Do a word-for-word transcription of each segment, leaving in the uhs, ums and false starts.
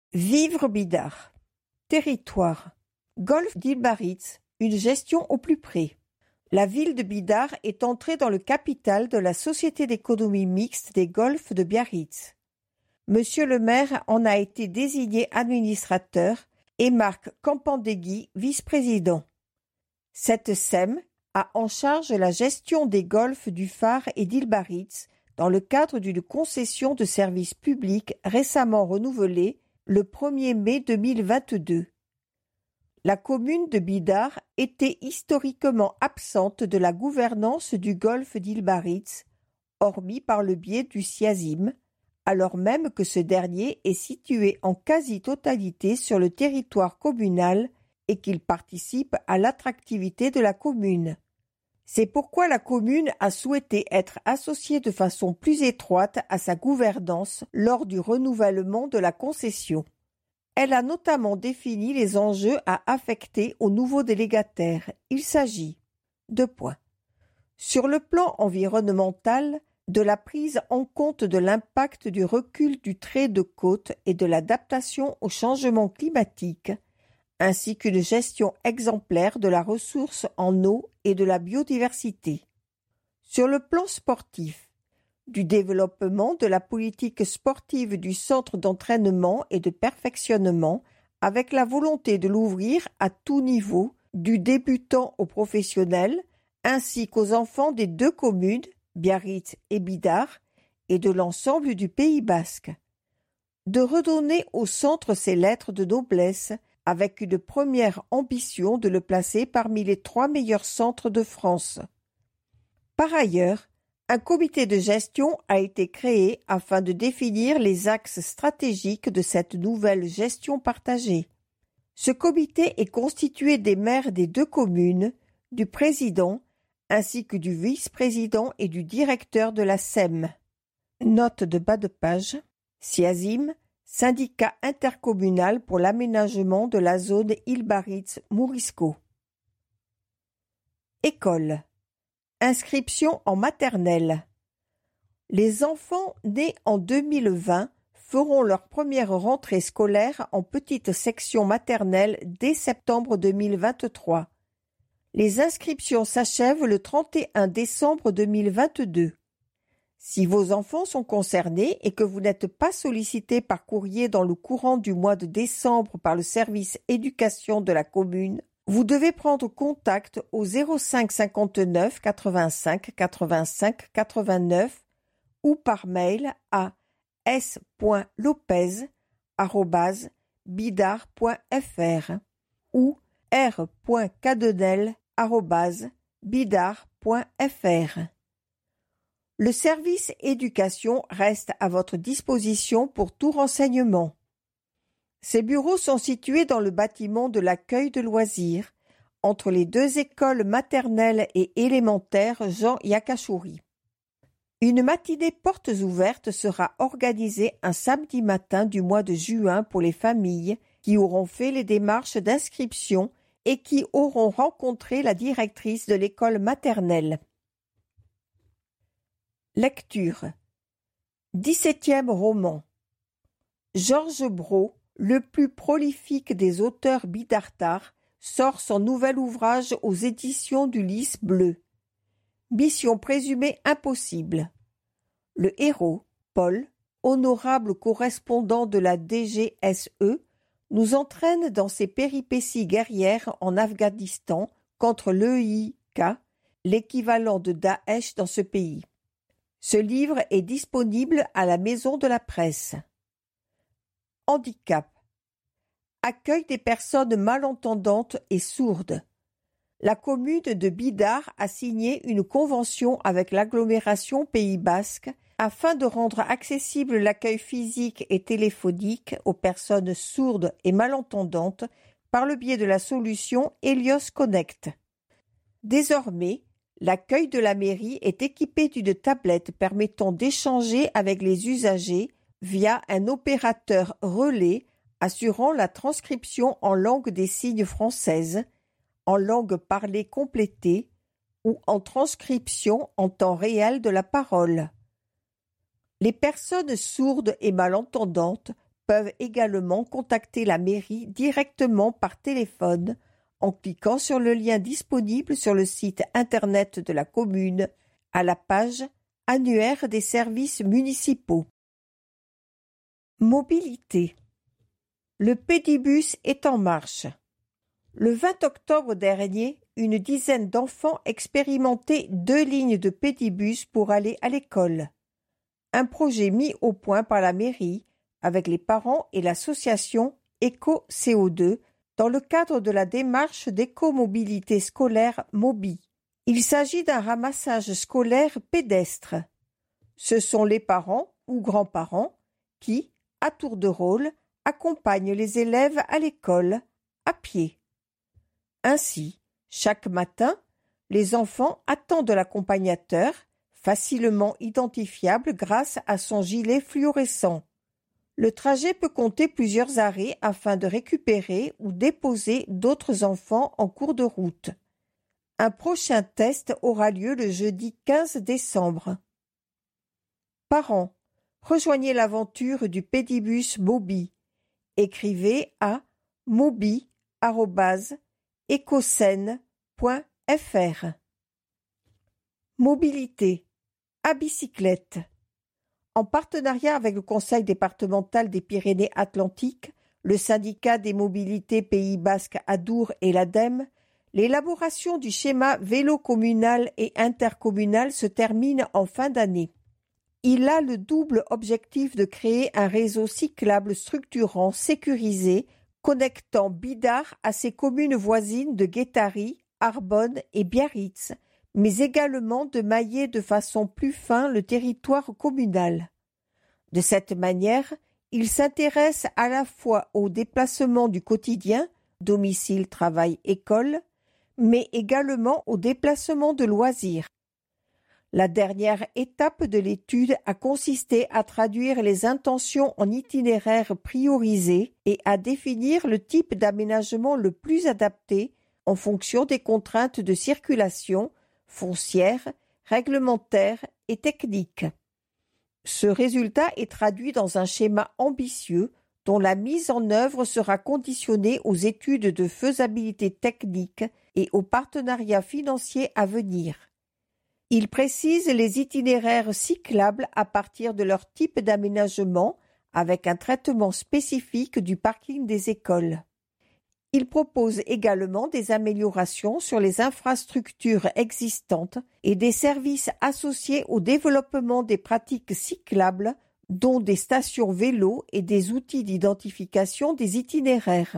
Vivre Bidart. Territoire. Golfe d'Île Biarritz, une gestion au plus près. La ville de Bidart est entrée dans le capital de la Société d'économie mixte des golfes de Biarritz. Monsieur le maire en a été désigné administrateur et Marc Campandegui vice-président. Cette S E M a en charge la gestion des golfes du phare et d'Île Biarritz dans le cadre d'une concession de service public récemment renouvelée le premier mai deux mille vingt-deux. La commune de Bidart était historiquement absente de la gouvernance du golfe d'Île Biarritz, hormis par le biais du SIAZIM, alors même que ce dernier est situé en quasi-totalité sur le territoire communal et qu'il participe à l'attractivité de la commune. C'est pourquoi la commune a souhaité être associée de façon plus étroite à sa gouvernance lors du renouvellement de la concession. Elle a notamment défini les enjeux à affecter aux nouveaux délégataires. Il s'agit de points. Sur le plan environnemental, de la prise en compte de l'impact du recul du trait de côte et de l'adaptation au changement climatique, ainsi qu'une gestion exemplaire de la ressource en eau et de la biodiversité. Sur le plan sportif, du développement de la politique sportive du centre d'entraînement et de perfectionnement avec la volonté de l'ouvrir à tout niveau, du débutant au professionnel, ainsi qu'aux enfants des deux communes, Biarritz et Bidart, et de l'ensemble du Pays basque. De redonner au centre ses lettres de noblesse, avec une première ambition de le placer parmi les trois meilleurs centres de France. Par ailleurs, un comité de gestion a été créé afin de définir les axes stratégiques de cette nouvelle gestion partagée. Ce comité est constitué des maires des deux communes, du président, ainsi que du vice-président et du directeur de la S E M. Note de bas de page. SIAZIM, syndicat intercommunal pour l'aménagement de la zone Île Biarritz-Mourisco. École. Inscription en maternelle. Les enfants nés en deux mille vingt feront leur première rentrée scolaire en petite section maternelle dès septembre deux mille vingt-trois. Les inscriptions s'achèvent le trente et un décembre deux mille vingt-deux. Si vos enfants sont concernés et que vous n'êtes pas sollicité par courrier dans le courant du mois de décembre par le service éducation de la commune, vous devez prendre contact au zéro cinq cinquante-neuf quatre-vingt-cinq quatre-vingt-cinq quatre-vingt-neuf ou par mail à s point lopez arobase bidart point f r ou r point cadenel arobase bidart point f r. Le service éducation reste à votre disposition pour tout renseignement. Ces bureaux sont situés dans le bâtiment de l'accueil de loisirs, entre les deux écoles maternelles et élémentaires Jean Yakachouri. Une matinée portes ouvertes sera organisée un samedi matin du mois de juin pour les familles qui auront fait les démarches d'inscription et qui auront rencontré la directrice de l'école maternelle. Lecture. dix-septième roman. Georges Brault, le plus prolifique des auteurs bidartards, sort son nouvel ouvrage aux éditions du Lys bleu. Mission présumée impossible. Le héros, Paul, honorable correspondant de la D G S E, nous entraîne dans ses péripéties guerrières en Afghanistan contre l'E I K, l'équivalent de Daesh dans ce pays. Ce livre est disponible à la Maison de la Presse. Handicap. Accueil des personnes malentendantes et sourdes. La commune de Bidart a signé une convention avec l'agglomération Pays basque afin de rendre accessible l'accueil physique et téléphonique aux personnes sourdes et malentendantes par le biais de la solution Helios Connect. Désormais, l'accueil de la mairie est équipé d'une tablette permettant d'échanger avec les usagers via un opérateur relais assurant la transcription en langue des signes française, en langue parlée complétée ou en transcription en temps réel de la parole. Les personnes sourdes et malentendantes peuvent également contacter la mairie directement par téléphone en cliquant sur le lien disponible sur le site internet de la commune à la page Annuaire des services municipaux. Mobilité. Le pédibus est en marche. Le vingt octobre dernier, une dizaine d'enfants expérimentaient deux lignes de pédibus pour aller à l'école. Un projet mis au point par la mairie avec les parents et l'association Éco-C O deux dans le cadre de la démarche d'écomobilité scolaire Mobi. Il s'agit d'un ramassage scolaire pédestre. Ce sont les parents ou grands-parents qui, à tour de rôle, accompagnent les élèves à l'école, à pied. Ainsi, chaque matin, les enfants attendent l'accompagnateur, facilement identifiable grâce à son gilet fluorescent. Le trajet peut compter plusieurs arrêts afin de récupérer ou déposer d'autres enfants en cours de route. Un prochain test aura lieu le jeudi quinze décembre. Parents, rejoignez l'aventure du pédibus Mobi. Écrivez à mobi arobase ecocène point f r. Mobilité à bicyclette. En partenariat avec le Conseil départemental des Pyrénées-Atlantiques, le syndicat des mobilités Pays Basque Adour et l'ADEME, l'élaboration du schéma vélo communal et intercommunal se termine en fin d'année. Il a le double objectif de créer un réseau cyclable structurant, sécurisé, connectant Bidart à ses communes voisines de Guétary, Arbonne et Biarritz, mais également de mailler de façon plus fin le territoire communal. De cette manière, il s'intéresse à la fois aux déplacements du quotidien, domicile, travail, école, mais également aux déplacements de loisirs. La dernière étape de l'étude a consisté à traduire les intentions en itinéraires priorisés et à définir le type d'aménagement le plus adapté en fonction des contraintes de circulation, foncières, réglementaires et techniques. Ce résultat est traduit dans un schéma ambitieux dont la mise en œuvre sera conditionnée aux études de faisabilité technique et aux partenariats financiers à venir. Il précise les itinéraires cyclables à partir de leur type d'aménagement avec un traitement spécifique du parking des écoles. Il propose également des améliorations sur les infrastructures existantes et des services associés au développement des pratiques cyclables, dont des stations vélo et des outils d'identification des itinéraires.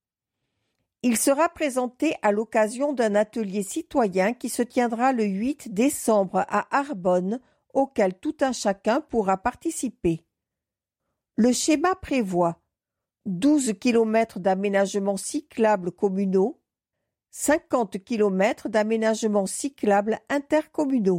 Il sera présenté à l'occasion d'un atelier citoyen qui se tiendra le huit décembre à Arbonne, auquel tout un chacun pourra participer. Le schéma prévoit douze kilomètres d'aménagements cyclables communaux, cinquante kilomètres d'aménagements cyclables intercommunaux.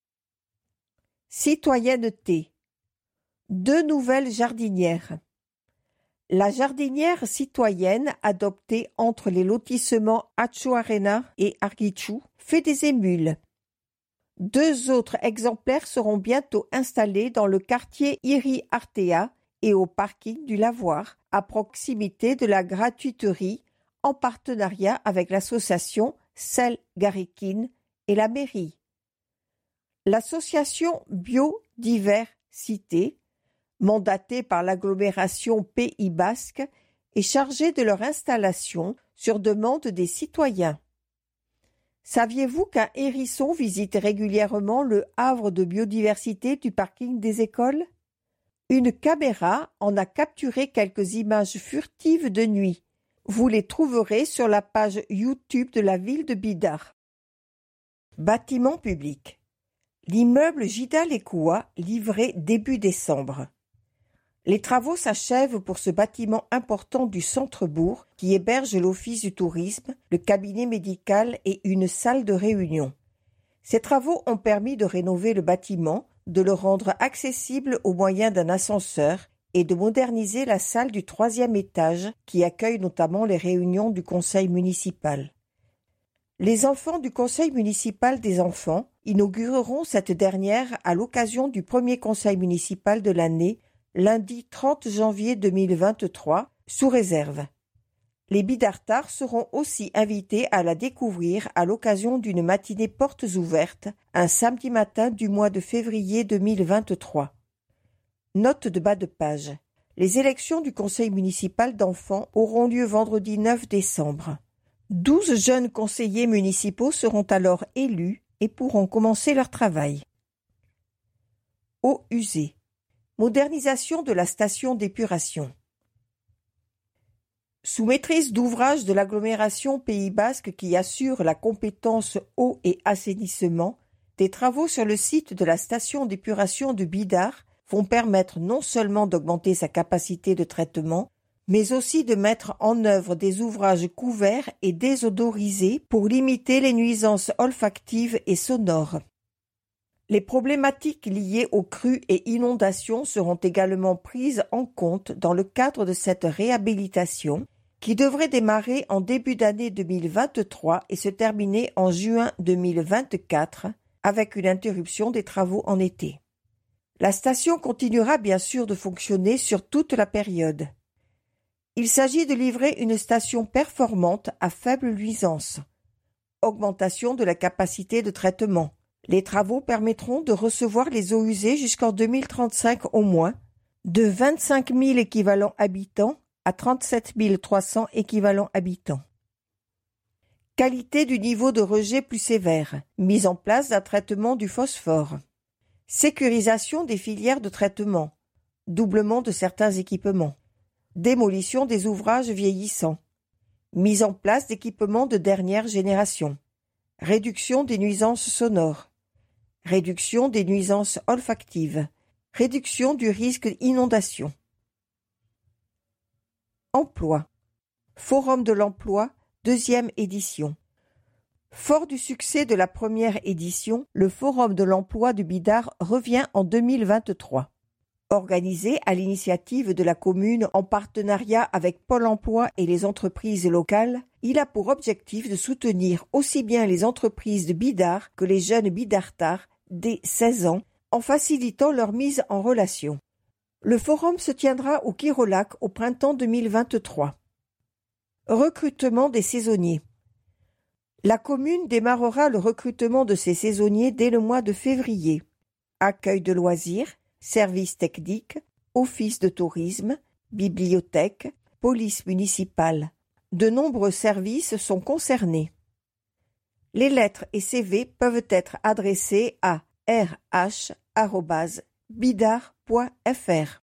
Citoyenneté. Deux nouvelles jardinières. La jardinière citoyenne adoptée entre les lotissements Achuarena et Argitchou fait des émules. Deux autres exemplaires seront bientôt installés dans le quartier Iri-Artea et au parking du Lavoir, à proximité de la gratuiterie, en partenariat avec l'association Selle-Garikine et la mairie. L'association Biodiversité, mandatée par l'agglomération Pays Basque, est chargée de leur installation sur demande des citoyens. Saviez-vous qu'un hérisson visite régulièrement le havre de biodiversité du parking des écoles ? Une caméra en a capturé quelques images furtives de nuit. Vous les trouverez sur la page YouTube de la ville de Bidart. Bâtiment public. L'immeuble Gida-Lekoua livré début décembre. Les travaux s'achèvent pour ce bâtiment important du centre-bourg qui héberge l'office du tourisme, le cabinet médical et une salle de réunion. Ces travaux ont permis de rénover le bâtiment, de le rendre accessible au moyen d'un ascenseur et de moderniser la salle du troisième étage qui accueille notamment les réunions du conseil municipal. Les enfants du conseil municipal des enfants inaugureront cette dernière à l'occasion du premier conseil municipal de l'année, lundi trente janvier deux mille vingt-trois, sous réserve. Les bidartards seront aussi invités à la découvrir à l'occasion d'une matinée portes ouvertes, un samedi matin du mois de février deux mille vingt-trois. Note de bas de page. Les élections du conseil municipal d'enfants auront lieu vendredi neuf décembre. Douze jeunes conseillers municipaux seront alors élus et pourront commencer leur travail. Eaux usées. Modernisation de la station d'épuration. Sous maîtrise d'ouvrage de l'agglomération Pays Basque qui assure la compétence eau et assainissement, des travaux sur le site de la station d'épuration de Bidart vont permettre non seulement d'augmenter sa capacité de traitement, mais aussi de mettre en œuvre des ouvrages couverts et désodorisés pour limiter les nuisances olfactives et sonores. Les problématiques liées aux crues et inondations seront également prises en compte dans le cadre de cette réhabilitation qui devrait démarrer en début d'année deux mille vingt-trois et se terminer en juin deux mille vingt-quatre avec une interruption des travaux en été. La station continuera bien sûr de fonctionner sur toute la période. Il s'agit de livrer une station performante à faible nuisance. Augmentation de la capacité de traitement. Les travaux permettront de recevoir les eaux usées jusqu'en deux mille trente-cinq au moins, de vingt-cinq mille équivalents habitants à trente-sept mille trois cents équivalents habitants. Qualité du niveau de rejet plus sévère. Mise en place d'un traitement du phosphore. Sécurisation des filières de traitement, doublement de certains équipements, démolition des ouvrages vieillissants, mise en place d'équipements de dernière génération, réduction des nuisances sonores, réduction des nuisances olfactives, réduction du risque d'inondation. Emploi. Forum de l'emploi, deuxième édition. Fort du succès de la première édition, le Forum de l'emploi de Bidart revient en deux mille vingt-trois. Organisé à l'initiative de la commune en partenariat avec Pôle emploi et les entreprises locales, il a pour objectif de soutenir aussi bien les entreprises de Bidart que les jeunes bidartards dès seize ans en facilitant leur mise en relation. Le forum se tiendra au Kirolac au printemps deux mille vingt-trois. Recrutement des saisonniers. La commune démarrera le recrutement de ses saisonniers dès le mois de février. Accueil de loisirs, services techniques, office de tourisme, bibliothèque, police municipale. De nombreux services sont concernés. Les lettres et C V peuvent être adressées à r h arobase bidart point f r.